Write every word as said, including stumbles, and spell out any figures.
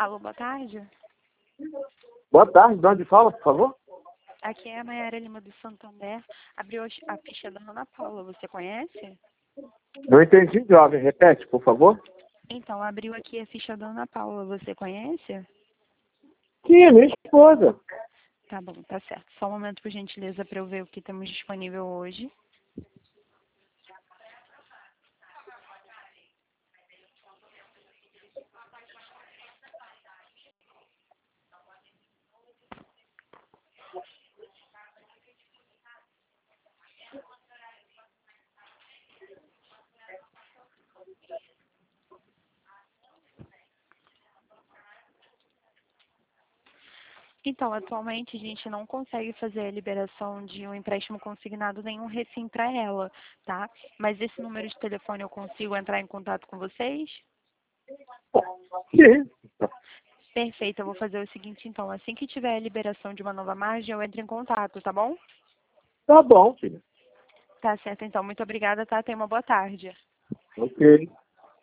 Alô, boa tarde. Boa tarde, de onde fala, por favor? Aqui é a Mayara Lima do Santander. Abriu a ficha da Ana Paula, você conhece? Não entendi, jovem. Repete, por favor. Então, abriu aqui a ficha da Ana Paula, você conhece? Sim, é minha esposa. Tá bom, tá certo. Só um momento, por gentileza, para eu ver o que temos disponível hoje. Então, atualmente a gente não consegue fazer a liberação de um empréstimo consignado nenhum recém para ela, tá? Mas esse número de telefone eu consigo entrar em contato com vocês? Sim. Perfeito, eu vou fazer o seguinte então, assim que tiver a liberação de uma nova margem, eu entro em contato, tá bom? Tá bom, filho. Tá certo então, muito obrigada, tá? Tenha uma boa tarde. Ok.